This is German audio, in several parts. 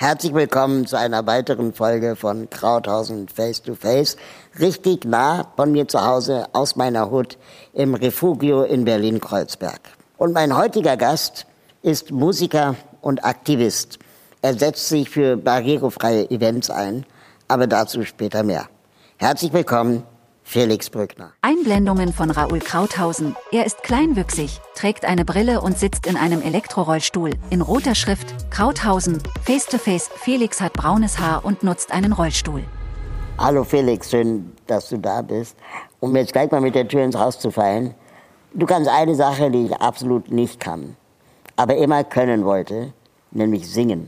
Herzlich willkommen zu einer weiteren Folge von Krauthausen Face to Face. Richtig nah von mir zu Hause aus meiner Hut im Refugio in Berlin-Kreuzberg. Und mein heutiger Gast ist Musiker und Aktivist. Er setzt sich für barrierefreie Events ein, aber dazu später mehr. Herzlich willkommen, Felix Brückner. Einblendungen von Raoul Krauthausen. Er ist kleinwüchsig, trägt eine Brille und sitzt in einem Elektrorollstuhl. In roter Schrift, Krauthausen, Face to Face. Felix hat braunes Haar und nutzt einen Rollstuhl. Hallo Felix, schön, dass du da bist. Um jetzt gleich mal mit der Tür ins Haus zu fallen. Du kannst eine Sache, die ich absolut nicht kann, aber immer können wollte, nämlich singen.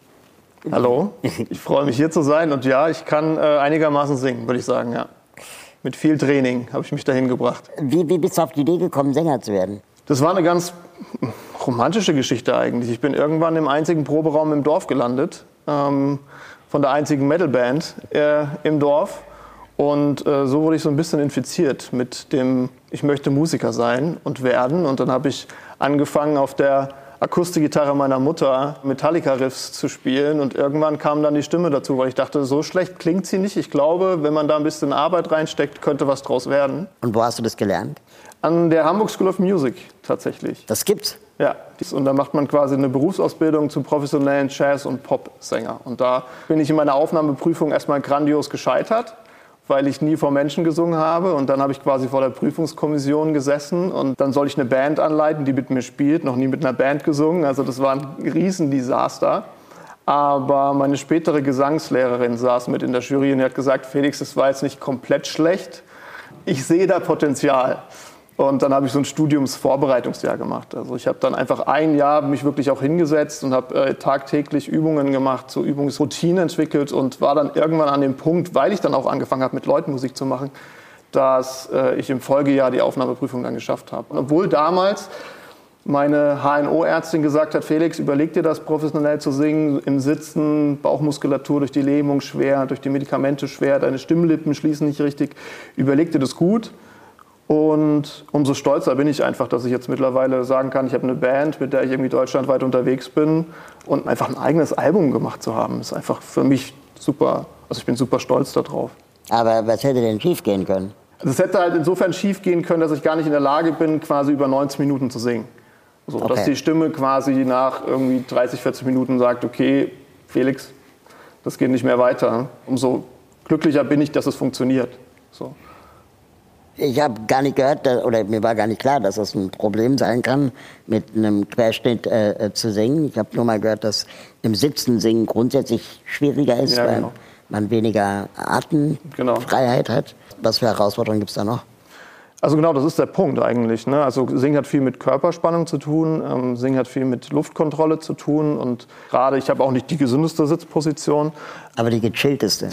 Hallo, ich freue mich hier zu sein und ja, ich kann einigermaßen singen, würde ich sagen, ja. Mit viel Training habe ich mich dahin gebracht. Wie bist du auf die Idee gekommen, Sänger zu werden? Das war eine ganz romantische Geschichte eigentlich. Ich bin irgendwann im einzigen Proberaum im Dorf gelandet, von der einzigen Metalband im Dorf. Und so wurde ich so ein bisschen infiziert mit dem, ich möchte Musiker sein und werden. Und dann habe ich angefangen, auf der Akustikgitarre meiner Mutter Metallica-Riffs zu spielen und irgendwann kam dann die Stimme dazu, weil ich dachte, so schlecht klingt sie nicht. Ich glaube, wenn man da ein bisschen Arbeit reinsteckt, könnte was draus werden. Und wo hast du das gelernt? An der Hamburg School of Music tatsächlich. Das gibt's? Ja, und da macht man quasi eine Berufsausbildung zum professionellen Jazz- und Pop-Sänger. Und da bin ich in meiner Aufnahmeprüfung erstmal grandios gescheitert, weil ich nie vor Menschen gesungen habe. Und dann habe ich quasi vor der Prüfungskommission gesessen und dann soll ich eine Band anleiten, die mit mir spielt. Noch nie mit einer Band gesungen, also das war ein Riesendesaster. Aber meine spätere Gesangslehrerin saß mit in der Jury und hat gesagt, Felix, das war jetzt nicht komplett schlecht, ich sehe da Potenzial. Und dann habe ich so ein Studiumsvorbereitungsjahr gemacht. Also ich habe dann einfach ein Jahr mich wirklich auch hingesetzt und habe tagtäglich Übungen gemacht, so Übungsroutinen entwickelt und war dann irgendwann an dem Punkt, weil ich dann auch angefangen habe, mit Leuten Musik zu machen, dass ich im Folgejahr die Aufnahmeprüfung dann geschafft habe. Und obwohl damals meine HNO-Ärztin gesagt hat, Felix, überleg dir das, professionell zu singen, im Sitzen, Bauchmuskulatur durch die Lähmung schwer, durch die Medikamente schwer, deine Stimmlippen schließen nicht richtig, überleg dir das gut. Und umso stolzer bin ich einfach, dass ich jetzt mittlerweile sagen kann, ich habe eine Band, mit der ich irgendwie deutschlandweit unterwegs bin und einfach ein eigenes Album gemacht zu haben, ist einfach für mich super, also ich bin super stolz darauf. Aber was hätte denn schief gehen können? Also es hätte halt insofern schief gehen können, dass ich gar nicht in der Lage bin, quasi über 90 Minuten zu singen. So, okay. Dass die Stimme quasi nach irgendwie 30, 40 Minuten sagt, okay, Felix, das geht nicht mehr weiter. Umso glücklicher bin ich, dass es funktioniert. So. Ich habe gar nicht gehört, oder mir war gar nicht klar, dass das ein Problem sein kann, mit einem Querschnitt zu singen. Ich habe nur mal gehört, dass im Sitzen singen grundsätzlich schwieriger ist, weil man weniger Atemfreiheit hat. Was für Herausforderungen gibt es da noch? Also genau, das ist der Punkt eigentlich. Ne? Also Singen hat viel mit Körperspannung zu tun, Singen hat viel mit Luftkontrolle zu tun und gerade, ich habe auch nicht die gesündeste Sitzposition. Aber die gechillteste.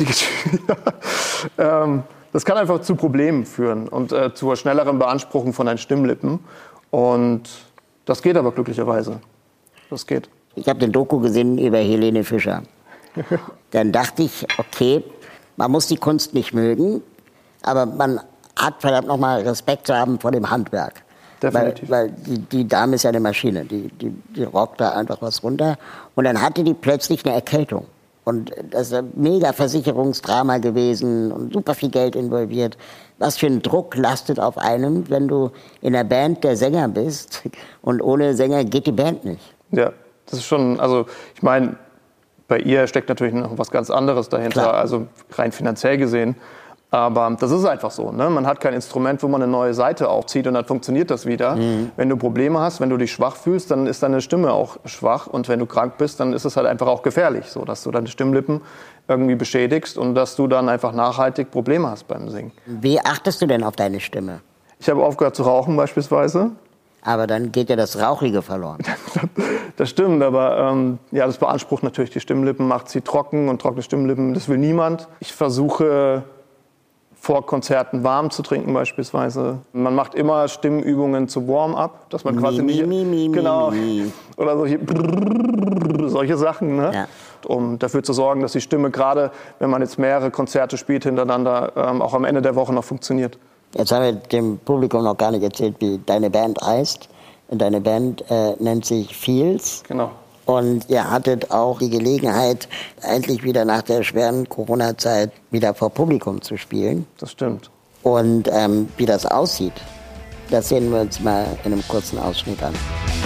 Das kann einfach zu Problemen führen und zur schnelleren Beanspruchung von deinen Stimmlippen. Und das geht aber glücklicherweise. Das geht. Ich habe den Doku gesehen über Helene Fischer. Dann dachte ich, okay, man muss die Kunst nicht mögen, aber man hat verdammt nochmal Respekt zu haben vor dem Handwerk. Definitiv. Weil die Dame ist ja eine Maschine, die rockt da einfach was runter. Und dann hatte die plötzlich eine Erkältung. Und das ist ein mega Versicherungsdrama gewesen und super viel Geld involviert. Was für ein Druck lastet auf einem, wenn du in der Band der Sänger bist und ohne Sänger geht die Band nicht. Ja, das ist schon, also ich meine, bei ihr steckt natürlich noch was ganz anderes dahinter, klar. Also rein finanziell gesehen. Aber das ist einfach so. Ne? Man hat kein Instrument, wo man eine neue Seite aufzieht und dann funktioniert das wieder. Mhm. Wenn du Probleme hast, wenn du dich schwach fühlst, dann ist deine Stimme auch schwach. Und wenn du krank bist, dann ist es halt einfach auch gefährlich, so dass du deine Stimmlippen irgendwie beschädigst und dass du dann einfach nachhaltig Probleme hast beim Singen. Wie achtest du denn auf deine Stimme? Ich habe aufgehört zu rauchen beispielsweise. Aber dann geht ja das Rauchige verloren. Das stimmt, aber ja, das beansprucht natürlich die Stimmlippen, macht sie trocken und trockene Stimmlippen, das will niemand. Ich versuche vor Konzerten warm zu trinken beispielsweise. Man macht immer Stimmübungen zu Warm-up, dass man quasi genau oder solche Sachen, ne? Ja. Um dafür zu sorgen, dass die Stimme gerade, wenn man jetzt mehrere Konzerte spielt hintereinander, auch am Ende der Woche noch funktioniert. Jetzt haben wir dem Publikum noch gar nicht erzählt, wie deine Band heißt. Deine Band nennt sich Feels. Genau. Und ihr hattet auch die Gelegenheit, endlich wieder nach der schweren Corona-Zeit wieder vor Publikum zu spielen. Das stimmt. Und wie das aussieht, das sehen wir uns mal in einem kurzen Ausschnitt an.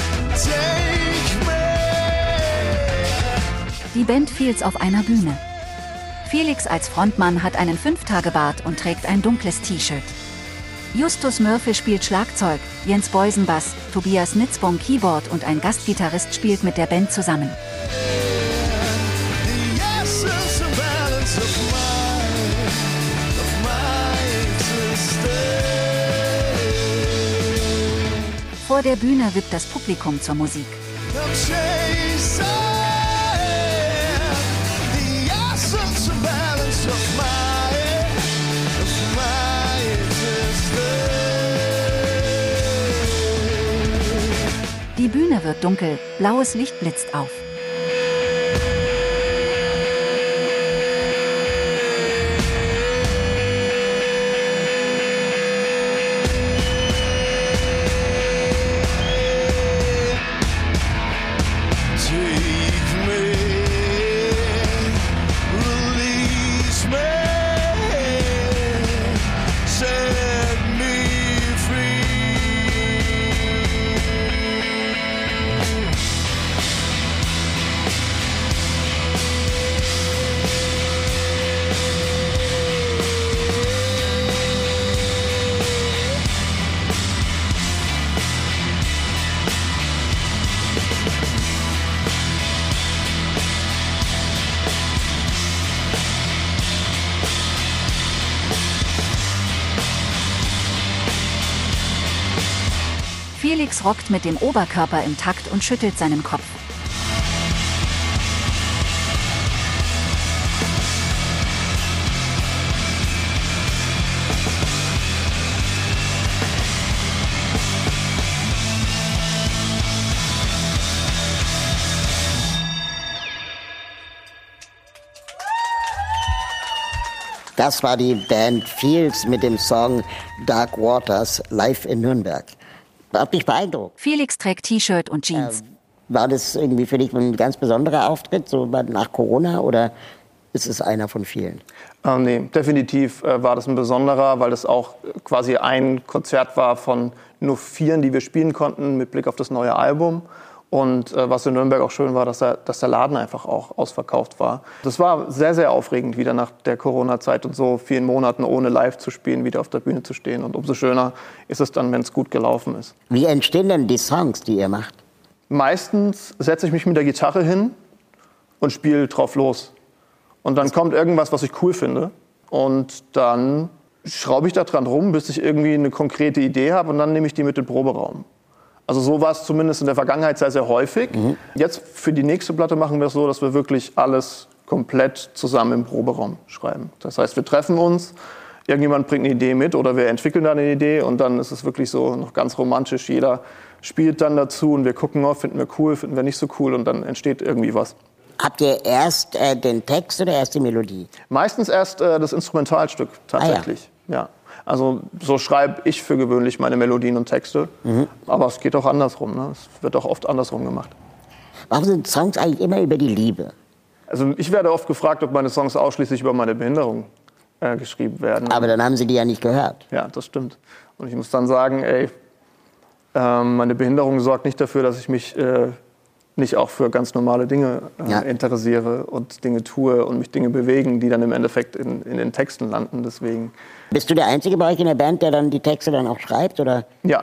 Die Band Fields auf einer Bühne. Felix als Frontmann hat einen 5-Tage-Bart und trägt ein dunkles T-Shirt. Justus Murphy spielt Schlagzeug, Jens Beusen Bass, Tobias Nitzbaum Keyboard und ein Gastgitarrist spielt mit der Band zusammen. Vor der Bühne wippt das Publikum zur Musik. Die Bühne wird dunkel, blaues Licht blitzt auf. Felix rockt mit dem Oberkörper im Takt und schüttelt seinen Kopf. Das war die Band Fields mit dem Song Dark Waters live in Nürnberg. Hat mich beeindruckt. Felix trägt T-Shirt und Jeans. War das irgendwie für dich ein ganz besonderer Auftritt, so nach Corona, oder ist es einer von vielen? Nee, definitiv war das ein besonderer, weil das auch quasi ein Konzert war von nur 4, die wir spielen konnten mit Blick auf das neue Album. Und was in Nürnberg auch schön war, dass der Laden einfach auch ausverkauft war. Das war sehr, sehr aufregend, wieder nach der Corona-Zeit und so vielen Monaten ohne live zu spielen, wieder auf der Bühne zu stehen. Und umso schöner ist es dann, wenn es gut gelaufen ist. Wie entstehen denn die Songs, die ihr macht? Meistens setze ich mich mit der Gitarre hin und spiele drauf los. Und dann kommt irgendwas, was ich cool finde. Und dann schraube ich da dran rum, bis ich irgendwie eine konkrete Idee habe. Und dann nehme ich die mit in den Proberaum. Also so war es zumindest in der Vergangenheit sehr, sehr häufig. Jetzt für die nächste Platte machen wir es so, dass wir wirklich alles komplett zusammen im Proberaum schreiben. Das heißt, wir treffen uns, irgendjemand bringt eine Idee mit oder wir entwickeln dann eine Idee und dann ist es wirklich so noch ganz romantisch. Jeder spielt dann dazu und wir gucken, oh, finden wir cool, finden wir nicht so cool und dann entsteht irgendwie was. Habt ihr erst den Text oder erst die Melodie? Meistens erst das Instrumentalstück tatsächlich, ja. Also so schreibe ich für gewöhnlich meine Melodien und Texte. Aber es geht auch andersrum. Ne? Es wird auch oft andersrum gemacht. Warum sind Songs eigentlich immer über die Liebe? Also ich werde oft gefragt, ob meine Songs ausschließlich über meine Behinderung geschrieben werden. Aber dann haben Sie die ja nicht gehört. Ja, das stimmt. Und ich muss dann sagen, meine Behinderung sorgt nicht dafür, dass ich mich nicht auch für ganz normale Dinge interessiere und Dinge tue und mich Dinge bewegen, die dann im Endeffekt in den Texten landen. Deswegen. Bist du der Einzige bei euch in der Band, der dann die Texte dann auch schreibt? Oder? Ja.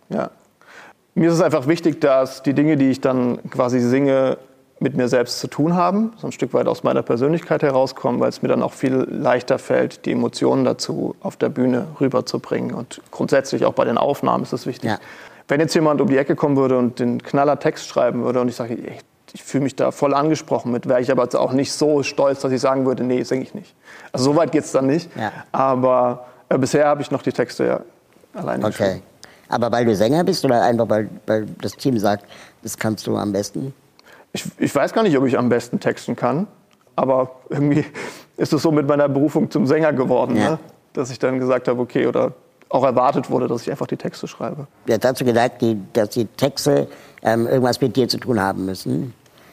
Mir ist es einfach wichtig, dass die Dinge, die ich dann quasi singe, mit mir selbst zu tun haben, so ein Stück weit aus meiner Persönlichkeit herauskommen, weil es mir dann auch viel leichter fällt, die Emotionen dazu auf der Bühne rüberzubringen. Und grundsätzlich auch bei den Aufnahmen ist es wichtig. Ja. Wenn jetzt jemand um die Ecke kommen würde und den Knallertext schreiben würde und ich sage, ich fühle mich da voll angesprochen mit, wäre ich aber auch nicht so stolz, dass ich sagen würde, nee, singe ich nicht. Also so weit geht es dann nicht. Ja. Aber bisher habe ich noch die Texte ja alleine geschrieben. Okay. Aber weil du Sänger bist oder einfach weil das Team sagt, das kannst du am besten? Ich weiß gar nicht, ob ich am besten texten kann. Aber irgendwie ist es so mit meiner Berufung zum Sänger geworden, ne? Dass ich dann gesagt habe, okay, oder auch erwartet wurde, dass ich einfach die Texte schreibe. Du hast dazu gesagt, dass die Texte irgendwas mit dir zu tun haben müssen.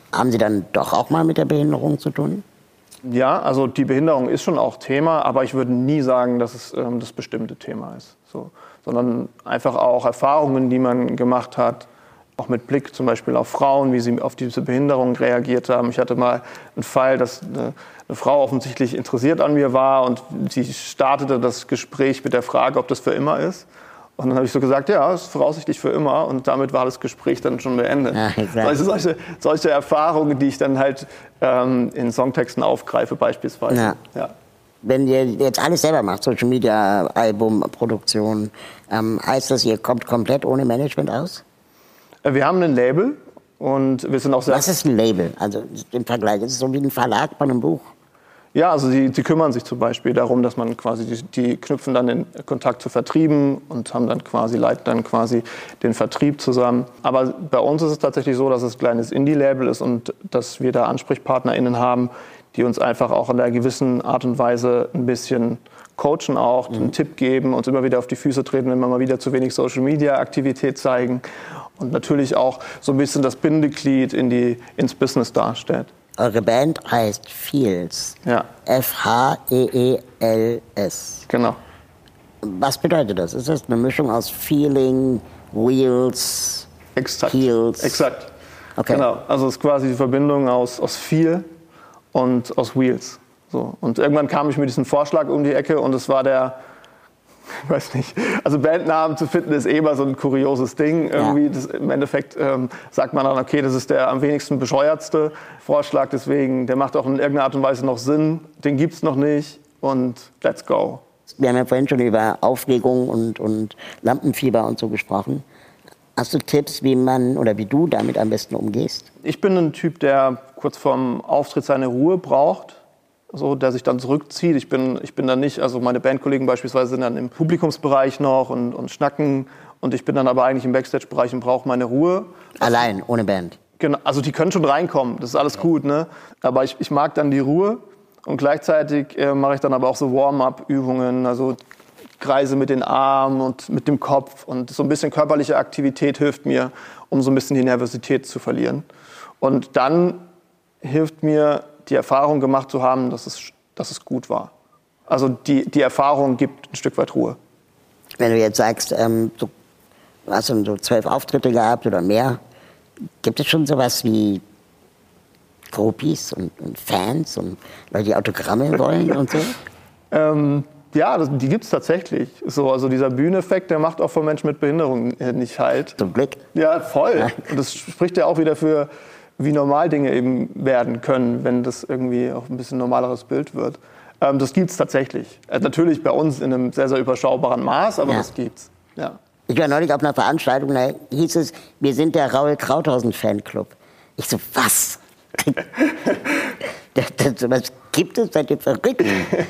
Haben Sie dann doch auch mal mit der Behinderung zu tun? Ja, also die Behinderung ist schon auch Thema, aber ich würde nie sagen, dass es das bestimmte Thema ist. So, sondern einfach auch Erfahrungen, die man gemacht hat, auch mit Blick zum Beispiel auf Frauen, wie sie auf diese Behinderung reagiert haben. Ich hatte mal einen Fall, dass eine Frau offensichtlich interessiert an mir war und sie startete das Gespräch mit der Frage, ob das für immer ist. Und dann habe ich so gesagt, ja, das ist voraussichtlich für immer. Und damit war das Gespräch dann schon beendet. Ja, solche Erfahrungen, die ich dann halt in Songtexten aufgreife beispielsweise. Ja. Ja. Wenn ihr jetzt alles selber macht, Social Media, Album, Produktion, heißt das, ihr kommt komplett ohne Management aus? Wir haben ein Label und wir sind auch sehr... Was ist ein Label? Also im Vergleich, ist es so wie ein Verlag bei einem Buch? Ja, also die kümmern sich zum Beispiel darum, dass man quasi, die knüpfen dann den Kontakt zu Vertrieben und haben dann leiten dann quasi den Vertrieb zusammen. Aber bei uns ist es tatsächlich so, dass es ein kleines Indie-Label ist und dass wir da AnsprechpartnerInnen haben, die uns einfach auch in einer gewissen Art und Weise ein bisschen coachen auch, einen Tipp geben, uns immer wieder auf die Füße treten, wenn wir mal wieder zu wenig Social-Media-Aktivität zeigen und natürlich auch so ein bisschen das Bindeglied ins Business darstellt. Eure Band heißt Feels. Ja. F-H-E-E-L-S. Genau. Was bedeutet das? Ist das eine Mischung aus Feeling, Wheels, Heels? Exakt. Okay. Genau. Also es ist quasi die Verbindung aus Feel und aus Wheels. So. Und irgendwann kam ich mit diesem Vorschlag um die Ecke und es war ich weiß nicht, also Bandnamen zu finden ist immer so ein kurioses Ding. Irgendwie im Endeffekt sagt man dann, okay, das ist der am wenigsten bescheuertste Vorschlag, deswegen, der macht auch in irgendeiner Art und Weise noch Sinn, den gibt's noch nicht und let's go. Wir haben ja vorhin schon über Aufregung und Lampenfieber und so gesprochen. Hast du Tipps, wie du damit am besten umgehst? Ich bin ein Typ, der kurz vorm Auftritt seine Ruhe braucht. So, der sich dann zurückzieht. Ich bin dann nicht, also meine Bandkollegen beispielsweise sind dann im Publikumsbereich noch und schnacken und ich bin dann aber eigentlich im Backstage-Bereich und brauche meine Ruhe. Allein, ohne Band? Genau, also die können schon reinkommen, das ist alles gut, ne? Aber ich mag dann die Ruhe und gleichzeitig mache ich dann aber auch so Warm-up-Übungen, also Kreise mit den Armen und mit dem Kopf und so ein bisschen körperliche Aktivität hilft mir, um so ein bisschen die Nervosität zu verlieren. Und dann hilft mir, die Erfahrung gemacht zu haben, dass es gut war. Also die Erfahrung gibt ein Stück weit Ruhe. Wenn du jetzt sagst, du hast so 12 Auftritte gehabt oder mehr, gibt es schon sowas wie Groupies und Fans und Leute, die Autogramme wollen und so? Ja, die gibt es tatsächlich. So, also dieser Bühneneffekt, der macht auch von Menschen mit Behinderung nicht halt. Zum Glück. Ja, voll. Und das spricht ja auch wieder für, wie normal Dinge eben werden können, wenn das irgendwie auch ein bisschen normaleres Bild wird. Das gibt's tatsächlich. Natürlich bei uns in einem sehr, sehr überschaubaren Maß, aber das gibt's. Ja. Ich war neulich auf einer Veranstaltung, da hieß es, wir sind der Raoul Krauthausen Fanclub. Ich so, was? Was gibt es? Seid ihr verrückt?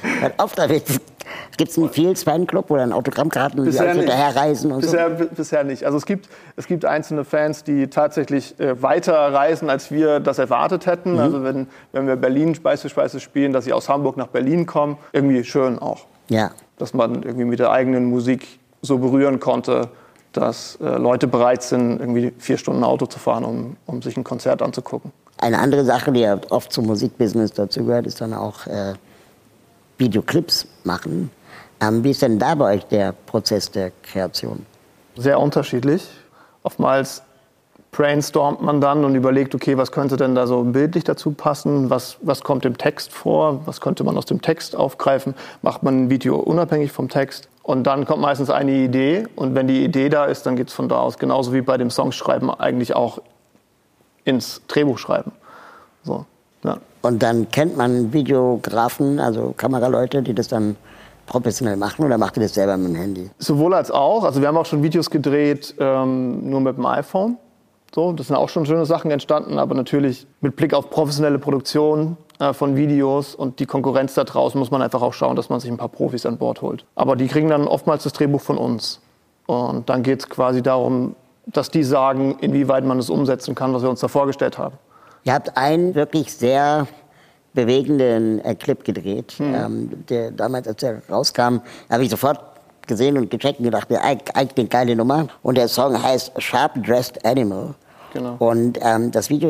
Gibt es einen Feels Fanclub, wo dann Autogrammkarten hinterherreisen und Bisher nicht. Also es gibt einzelne Fans, die tatsächlich weiter reisen, als wir das erwartet hätten. Mhm. Also wenn wir Berlin beispielsweise spielen, dass sie aus Hamburg nach Berlin kommen. Irgendwie schön auch. Ja. Dass man irgendwie mit der eigenen Musik so berühren konnte, dass Leute bereit sind, irgendwie 4 Stunden Auto zu fahren, um sich ein Konzert anzugucken. Eine andere Sache, die ja oft zum Musikbusiness dazu gehört, ist dann auch Videoclips machen. Wie ist denn da bei euch der Prozess der Kreation? Sehr unterschiedlich. Oftmals brainstormt man dann und überlegt, okay, was könnte denn da so bildlich dazu passen? Was kommt im Text vor? Was könnte man aus dem Text aufgreifen? Macht man ein Video unabhängig vom Text? Und dann kommt meistens eine Idee. Und wenn die Idee da ist, dann geht es von da aus. Genauso wie bei dem Songschreiben eigentlich auch ins Drehbuch schreiben. So, ja. Und dann kennt man Videografen, also Kameraleute, die das dann professionell machen, oder macht ihr das selber mit dem Handy? Sowohl als auch. Also wir haben auch schon Videos gedreht, nur mit dem iPhone. So, das sind auch schon schöne Sachen entstanden, aber natürlich mit Blick auf professionelle Produktion von Videos und die Konkurrenz da draußen muss man einfach auch schauen, dass man sich ein paar Profis an Bord holt. Aber die kriegen dann oftmals das Drehbuch von uns. Und dann geht es quasi darum, dass die sagen, inwieweit man es umsetzen kann, was wir uns da vorgestellt haben. Ihr habt einen wirklich sehr bewegenden Clip gedreht, der damals, als er rauskam, habe ich sofort gesehen und gecheckt und gedacht, eigentlich eine geile Nummer. Und der Song heißt Sharp Dressed Animal. Genau. Und das Video ist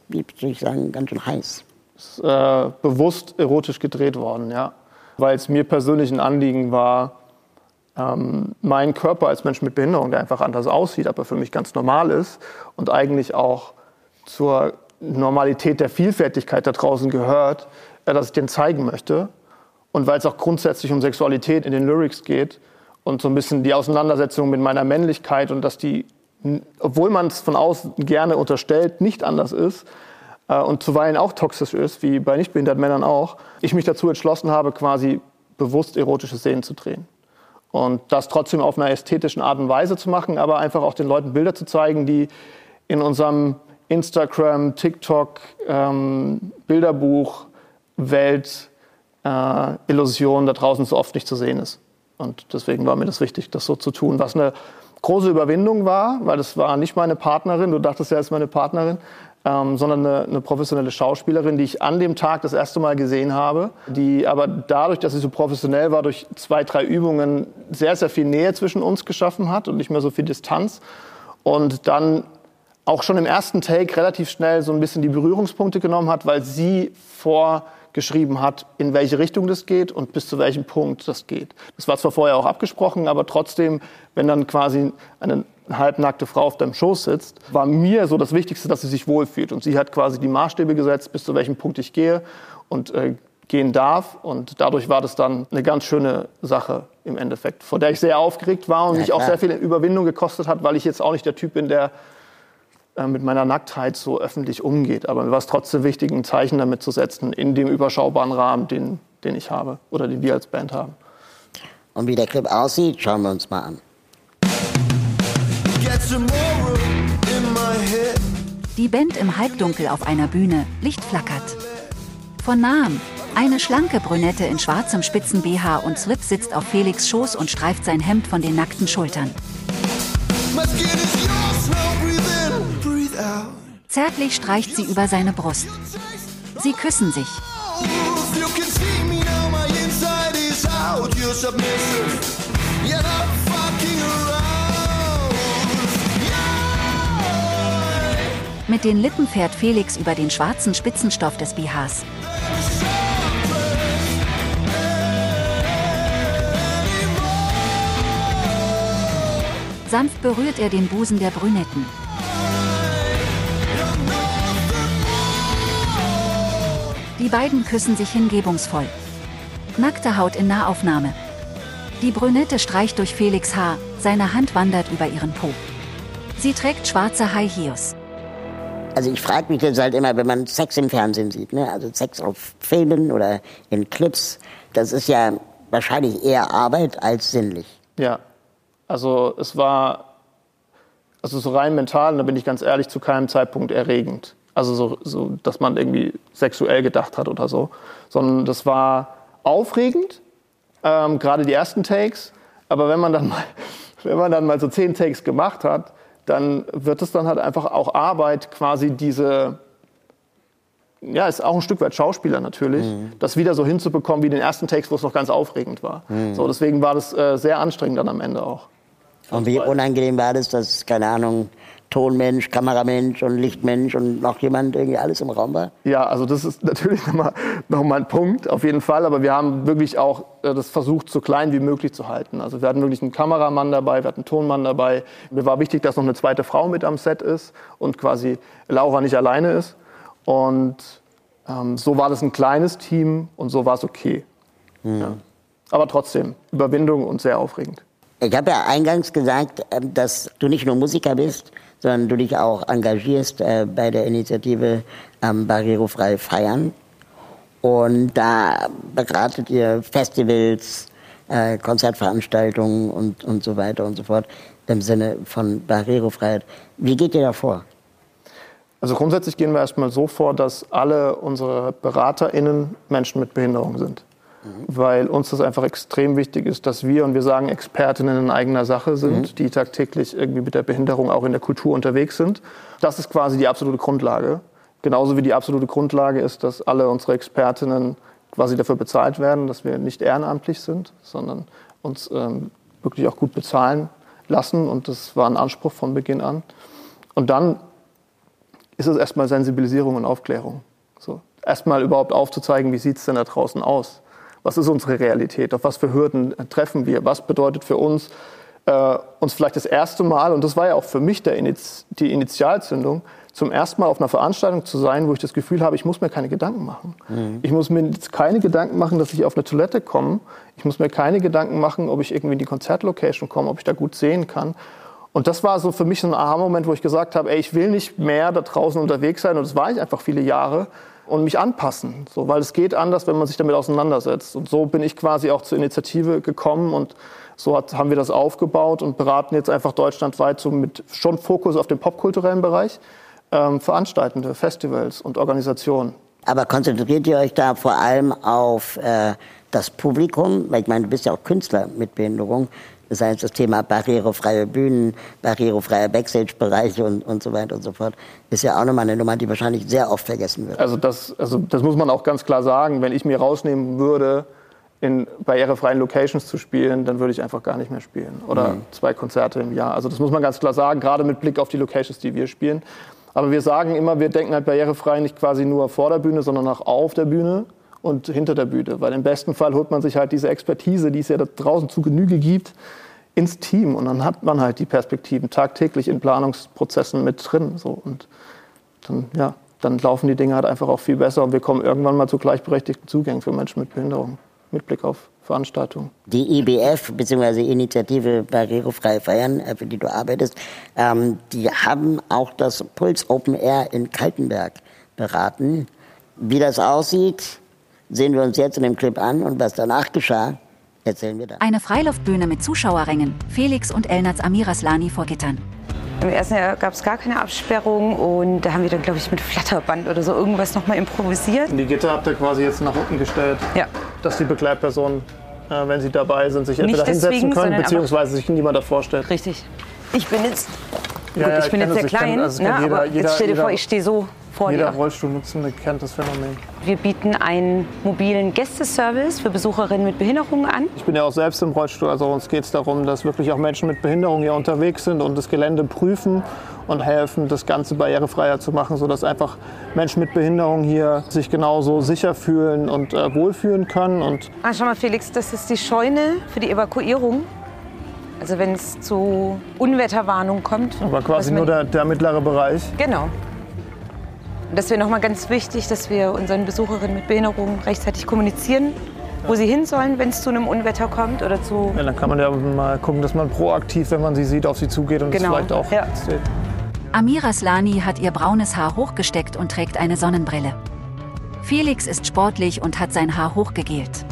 wie soll ich sagen, ganz schön heiß. Ist bewusst erotisch gedreht worden, ja. Weil es mir persönlich ein Anliegen war, meinen Körper als Mensch mit Behinderung, der einfach anders aussieht, aber für mich ganz normal ist und eigentlich auch zur Normalität der Vielfältigkeit da draußen gehört, dass ich den zeigen möchte. Und weil es auch grundsätzlich um Sexualität in den Lyrics geht und so ein bisschen die Auseinandersetzung mit meiner Männlichkeit und dass die, obwohl man es von außen gerne unterstellt, nicht anders ist und zuweilen auch toxisch ist, wie bei nichtbehinderten Männern auch, ich mich dazu entschlossen habe, quasi bewusst erotische Szenen zu drehen. Und das trotzdem auf einer ästhetischen Art und Weise zu machen, aber einfach auch den Leuten Bilder zu zeigen, die in unserem Instagram, TikTok, Bilderbuch, Welt, Illusion da draußen so oft nicht zu sehen ist. Und deswegen war mir das wichtig, das so zu tun. Was eine große Überwindung war, weil das war nicht meine Partnerin, du dachtest ja, es ist meine Partnerin, sondern eine professionelle Schauspielerin, die ich an dem Tag das erste Mal gesehen habe, die aber dadurch, dass sie so professionell war, durch 2, 3 Übungen sehr, sehr viel Nähe zwischen uns geschaffen hat und nicht mehr so viel Distanz. Und dann auch schon im ersten Take relativ schnell so ein bisschen die Berührungspunkte genommen hat, weil sie vorgeschrieben hat, in welche Richtung das geht und bis zu welchem Punkt das geht. Das war zwar vorher auch abgesprochen, aber trotzdem, wenn dann quasi eine halbnackte Frau auf deinem Schoß sitzt, war mir so das Wichtigste, dass sie sich wohlfühlt. Und sie hat quasi die Maßstäbe gesetzt, bis zu welchem Punkt ich gehe und gehen darf. Und dadurch war das dann eine ganz schöne Sache im Endeffekt, vor der ich sehr aufgeregt war und mich auch sehr viel Überwindung gekostet hat, weil ich jetzt auch nicht der Typ bin, der mit meiner Nacktheit so öffentlich umgeht. Aber mir war es trotzdem wichtig, ein Zeichen damit zu setzen, in dem überschaubaren Rahmen, den ich habe oder den wir als Band haben. Und wie der Clip aussieht, schauen wir uns mal an. Die Band im Halbdunkel auf einer Bühne, Licht flackert. Von nahem, eine schlanke Brünette in schwarzem Spitzen-BH und Slip sitzt auf Felix' Schoß und streift sein Hemd von den nackten Schultern. Zärtlich streicht sie über seine Brust. Sie küssen sich. Mit den Lippen fährt Felix über den schwarzen Spitzenstoff des BHs. Sanft berührt er den Busen der Brünetten. Die beiden küssen sich hingebungsvoll. Nackte Haut in Nahaufnahme. Die Brünette streicht durch Felix' Haar, seine Hand wandert über ihren Po. Sie trägt schwarze High Heels. Also ich frage mich jetzt halt immer, wenn man Sex im Fernsehen sieht, ne? Also Sex auf Filmen oder in Clips, das ist ja wahrscheinlich eher Arbeit als sinnlich. Ja, also es war so rein mental, und da bin ich ganz ehrlich, zu keinem Zeitpunkt erregend. Also so, dass man irgendwie sexuell gedacht hat oder so. Sondern das war aufregend, gerade die ersten Takes. Aber wenn man dann mal so 10 Takes gemacht hat, dann wird es dann halt einfach auch Arbeit, quasi diese, ja, ist auch ein Stück weit Schauspieler natürlich, das wieder so hinzubekommen wie den ersten Takes, wo es noch ganz aufregend war. So, deswegen war das sehr anstrengend dann am Ende auch. Und wie unangenehm war das, dass, keine Ahnung, Tonmensch, Kameramensch und Lichtmensch und noch jemand irgendwie alles im Raum war? Ja, also das ist natürlich noch mal ein Punkt, auf jeden Fall. Aber wir haben wirklich auch das versucht, so klein wie möglich zu halten. Also wir hatten wirklich einen Kameramann dabei, wir hatten einen Tonmann dabei. Mir war wichtig, dass noch eine zweite Frau mit am Set ist und quasi Laura nicht alleine ist. Und so war das ein kleines Team und so war es okay. Ja. Aber trotzdem, Überwindung und sehr aufregend. Ich habe ja eingangs gesagt, dass du nicht nur Musiker bist, sondern du dich auch engagierst bei der Initiative Barrierefrei Feiern. Und da beratet ihr Festivals, Konzertveranstaltungen und so weiter und so fort im Sinne von Barrierefreiheit. Wie geht ihr da vor? Also grundsätzlich gehen wir erstmal so vor, dass alle unsere BeraterInnen Menschen mit Behinderung sind. Weil uns das einfach extrem wichtig ist, dass wir, und wir sagen Expertinnen in eigener Sache sind, die tagtäglich irgendwie mit der Behinderung auch in der Kultur unterwegs sind. Das ist quasi die absolute Grundlage. Genauso wie die absolute Grundlage ist, dass alle unsere Expertinnen quasi dafür bezahlt werden, dass wir nicht ehrenamtlich sind, sondern uns wirklich auch gut bezahlen lassen. Und das war ein Anspruch von Beginn an. Und dann ist es erstmal Sensibilisierung und Aufklärung. So. Erstmal überhaupt aufzuzeigen, wie sieht es denn da draußen aus? Was ist unsere Realität? Auf was für Hürden treffen wir? Was bedeutet für uns vielleicht das erste Mal, und das war ja auch für mich die Initialzündung, zum ersten Mal auf einer Veranstaltung zu sein, wo ich das Gefühl habe, ich muss mir keine Gedanken machen. Ich muss mir jetzt keine Gedanken machen, dass ich auf eine Toilette komme. Ich muss mir keine Gedanken machen, ob ich irgendwie in die Konzertlocation komme, ob ich da gut sehen kann. Und das war so für mich so ein Aha-Moment, wo ich gesagt habe, ey, ich will nicht mehr da draußen unterwegs sein. Und das war ich einfach viele Jahre. Und mich anpassen. So, weil es geht anders, wenn man sich damit auseinandersetzt. Und so bin ich quasi auch zur Initiative gekommen. Und so haben wir das aufgebaut und beraten jetzt einfach deutschlandweit so mit schon Fokus auf den popkulturellen Bereich. Veranstaltende, Festivals und Organisationen. Aber konzentriert ihr euch da vor allem auf das Publikum? Weil ich meine, du bist ja auch Künstler mit Behinderung. Das heißt, das Thema barrierefreie Bühnen, barrierefreie Backstage-Bereiche und so weiter und so fort, ist ja auch nochmal eine Nummer, die wahrscheinlich sehr oft vergessen wird. Also das muss man auch ganz klar sagen. Wenn ich mir rausnehmen würde, in barrierefreien Locations zu spielen, dann würde ich einfach gar nicht mehr spielen. Oder 2 Konzerte im Jahr. Also das muss man ganz klar sagen, gerade mit Blick auf die Locations, die wir spielen. Aber wir sagen immer, wir denken halt barrierefrei nicht quasi nur vor der Bühne, sondern auch auf der Bühne und hinter der Bühne. Weil im besten Fall holt man sich halt diese Expertise, die es ja da draußen zu Genüge gibt, ins Team. Und dann hat man halt die Perspektiven tagtäglich in Planungsprozessen mit drin. So. Und dann laufen die Dinge halt einfach auch viel besser. Und wir kommen irgendwann mal zu gleichberechtigten Zugängen für Menschen mit Behinderung, mit Blick auf Veranstaltungen. Die IBF, bzw. Initiative Barrierefrei Feiern, für die du arbeitest, die haben auch das Puls Open Air in Kaltenberg beraten. Wie das aussieht, sehen wir uns jetzt in dem Clip an. Und was danach geschah, erzählen wir dann. Eine Freiluftbühne mit Zuschauerrängen. Felix und Elnaz Amiraslani vor Gittern. Im ersten Jahr gab es gar keine Absperrung und da haben wir dann, glaube ich, mit Flatterband oder so irgendwas noch mal improvisiert. Die Gitter habt ihr quasi jetzt nach unten gestellt, dass die Begleitpersonen, wenn sie dabei sind, sich entweder hinsetzen können, beziehungsweise sich niemand davor stellt. Richtig. Ich bin jetzt, ich bin jetzt sehr klein, aber jetzt stell dir vor, ich stehe so vor dir. Jeder Rollstuhlnutzende kennt das Phänomen. Wir bieten einen mobilen Gästeservice für Besucherinnen mit Behinderungen an. Ich bin ja auch selbst im Rollstuhl, also uns geht es darum, dass wirklich auch Menschen mit Behinderung hier unterwegs sind und das Gelände prüfen und helfen, das Ganze barrierefreier zu machen, sodass einfach Menschen mit Behinderung hier sich genauso sicher fühlen und wohlfühlen können. Und schau mal, Felix, das ist die Scheune für die Evakuierung. Also wenn es zu Unwetterwarnung kommt. Aber quasi nur der mittlere Bereich. Genau. Und das wäre nochmal ganz wichtig, dass wir unseren Besucherinnen mit Behinderung rechtzeitig kommunizieren, wo sie hin sollen, wenn es zu einem Unwetter kommt oder zu... Ja, dann kann man ja mal gucken, dass man proaktiv, wenn man sie sieht, auf sie zugeht und es vielleicht auch sieht. Amiraslani hat ihr braunes Haar hochgesteckt und trägt eine Sonnenbrille. Felix ist sportlich und hat sein Haar hochgegelt.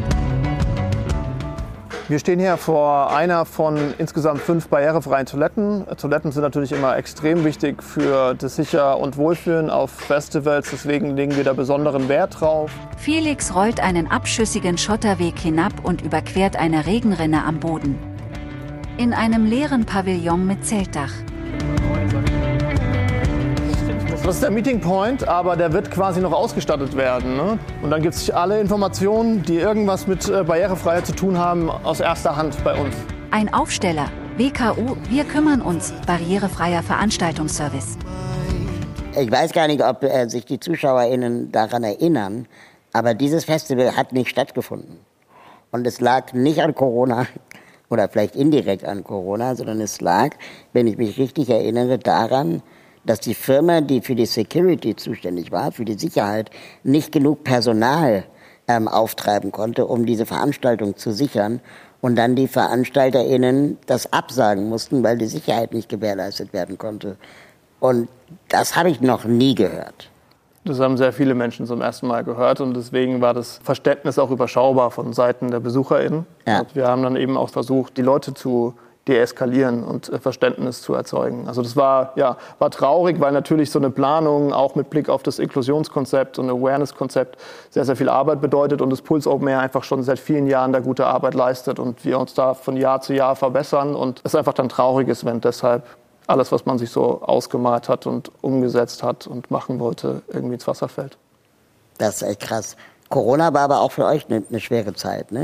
Wir stehen hier vor einer von insgesamt 5 barrierefreien Toiletten. Toiletten sind natürlich immer extrem wichtig für das Sicher- und Wohlfühlen auf Festivals. Deswegen legen wir da besonderen Wert drauf. Felix rollt einen abschüssigen Schotterweg hinab und überquert eine Regenrinne am Boden. In einem leeren Pavillon mit Zeltdach. Das ist der Meeting Point, aber der wird quasi noch ausgestattet werden. Ne? Und dann gibt es alle Informationen, die irgendwas mit Barrierefreiheit zu tun haben, aus erster Hand bei uns. Ein Aufsteller. WKU, wir kümmern uns. Barrierefreier Veranstaltungsservice. Ich weiß gar nicht, ob sich die ZuschauerInnen daran erinnern, aber dieses Festival hat nicht stattgefunden. Und es lag nicht an Corona oder vielleicht indirekt an Corona, sondern es lag, wenn ich mich richtig erinnere, daran, dass die Firma, die für die Security zuständig war, für die Sicherheit, nicht genug Personal auftreiben konnte, um diese Veranstaltung zu sichern. Und dann die VeranstalterInnen das absagen mussten, weil die Sicherheit nicht gewährleistet werden konnte. Und das habe ich noch nie gehört. Das haben sehr viele Menschen zum ersten Mal gehört und deswegen war das Verständnis auch überschaubar von Seiten der BesucherInnen. Ja. Und wir haben dann eben auch versucht, die Leute zu deeskalieren und Verständnis zu erzeugen. Also das war traurig, weil natürlich so eine Planung auch mit Blick auf das Inklusionskonzept und Awareness-Konzept sehr, sehr viel Arbeit bedeutet und das Puls Open Air einfach schon seit vielen Jahren da gute Arbeit leistet und wir uns da von Jahr zu Jahr verbessern und es einfach dann traurig ist, wenn deshalb alles, was man sich so ausgemalt hat und umgesetzt hat und machen wollte, irgendwie ins Wasser fällt. Das ist echt krass. Corona war aber auch für euch eine schwere Zeit, ne?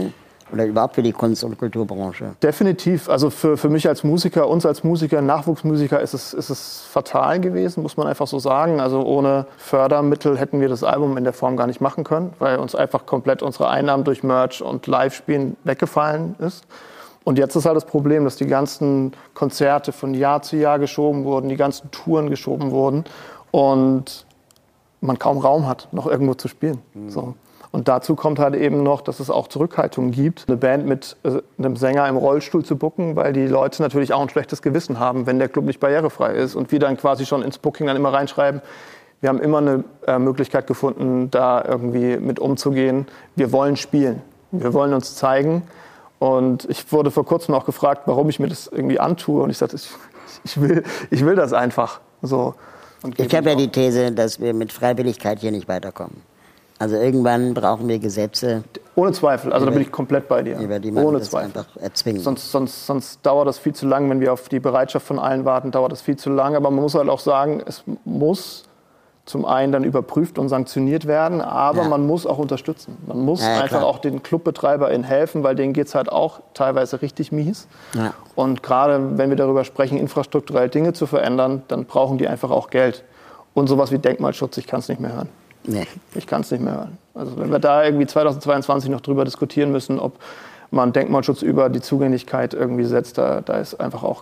Oder überhaupt für die Kunst- und Kulturbranche? Definitiv. Also für mich als Musiker, uns als Musiker, Nachwuchsmusiker ist es fatal gewesen, muss man einfach so sagen. Also ohne Fördermittel hätten wir das Album in der Form gar nicht machen können, weil uns einfach komplett unsere Einnahmen durch Merch und Live-Spielen weggefallen ist. Und jetzt ist halt das Problem, dass die ganzen Konzerte von Jahr zu Jahr geschoben wurden, die ganzen Touren geschoben wurden und man kaum Raum hat, noch irgendwo zu spielen. So. Und dazu kommt halt eben noch, dass es auch Zurückhaltung gibt, eine Band mit einem Sänger im Rollstuhl zu booken, weil die Leute natürlich auch ein schlechtes Gewissen haben, wenn der Club nicht barrierefrei ist. Und wir dann quasi schon ins Booking dann immer reinschreiben, wir haben immer eine Möglichkeit gefunden, da irgendwie mit umzugehen. Wir wollen spielen, wir wollen uns zeigen. Und ich wurde vor kurzem auch gefragt, warum ich mir das irgendwie antue. Und ich sagte, ich will das einfach. So. Und ich habe ja die These, dass wir mit Freiwilligkeit hier nicht weiterkommen. Also irgendwann brauchen wir Gesetze. Ohne Zweifel, also da bin ich komplett bei dir. Über die man Ohne das Zweifel. einfach erzwingen. Sonst dauert das viel zu lang, wenn wir auf die Bereitschaft von allen warten, dauert das viel zu lang. Aber man muss halt auch sagen, es muss zum einen dann überprüft und sanktioniert werden, aber man muss auch unterstützen. Man muss einfach auch den ClubbetreiberInnen helfen, weil denen geht es halt auch teilweise richtig mies. Ja. Und gerade wenn wir darüber sprechen, infrastrukturell Dinge zu verändern, dann brauchen die einfach auch Geld. Und sowas wie Denkmalschutz, ich kann es nicht mehr hören. Nee. Ich kann es nicht mehr hören. Also wenn wir da irgendwie 2022 noch drüber diskutieren müssen, ob man Denkmalschutz über die Zugänglichkeit irgendwie setzt, da ist einfach auch,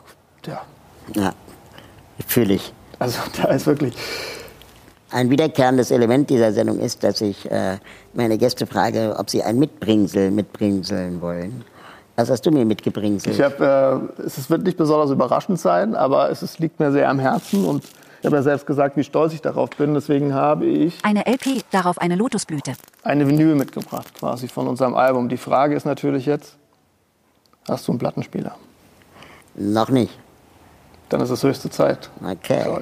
Ja, fühle ich. Also da ist wirklich... Ein wiederkehrendes Element dieser Sendung ist, dass ich meine Gäste frage, ob sie ein mitbringseln wollen. Was hast du mir mitgebringselt? Es wird nicht besonders überraschend sein, aber es liegt mir sehr am Herzen und ich habe ja selbst gesagt, wie stolz ich darauf bin. Deswegen habe ich eine LP, darauf eine Lotusblüte. Eine Vinyl mitgebracht, quasi von unserem Album. Die Frage ist natürlich jetzt, hast du einen Plattenspieler? Noch nicht. Dann ist es höchste Zeit. Okay. Toll.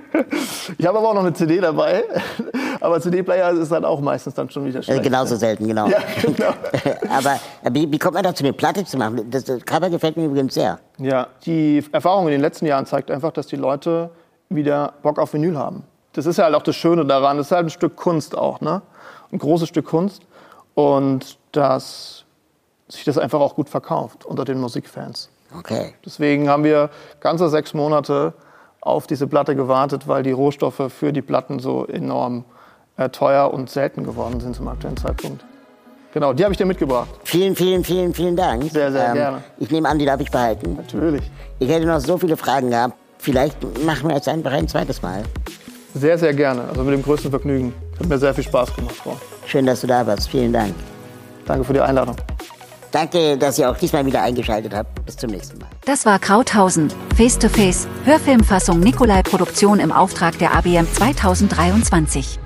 Ich habe aber auch noch eine CD dabei. Aber CD-Player ist halt auch meistens dann schon wieder schlecht. Genauso selten, genau. Ja, genau. Aber wie kommt man dazu, eine Platte zu machen? Das Cover gefällt mir übrigens sehr. Ja, die Erfahrung in den letzten Jahren zeigt einfach, dass die Leute wieder Bock auf Vinyl haben. Das ist ja halt auch das Schöne daran. Das ist halt ein Stück Kunst auch, ne? Ein großes Stück Kunst. Und dass sich das einfach auch gut verkauft unter den Musikfans. Okay. Deswegen haben wir ganze 6 Monate auf diese Platte gewartet, weil die Rohstoffe für die Platten so enorm teuer und selten geworden sind zum aktuellen Zeitpunkt. Genau, die habe ich dir mitgebracht. Vielen Dank. Sehr, sehr gerne. Ich nehme an, die darf ich behalten. Natürlich. Ich hätte noch so viele Fragen gehabt. Vielleicht machen wir jetzt einfach ein zweites Mal. Sehr, sehr gerne. Also mit dem größten Vergnügen. Hat mir sehr viel Spaß gemacht, Frau. Schön, dass du da warst. Vielen Dank. Danke für die Einladung. Danke, dass ihr auch diesmal wieder eingeschaltet habt. Bis zum nächsten Mal. Das war Krauthausen, Face to Face, Hörfilmfassung Nikolai Produktion im Auftrag der ABM 2023.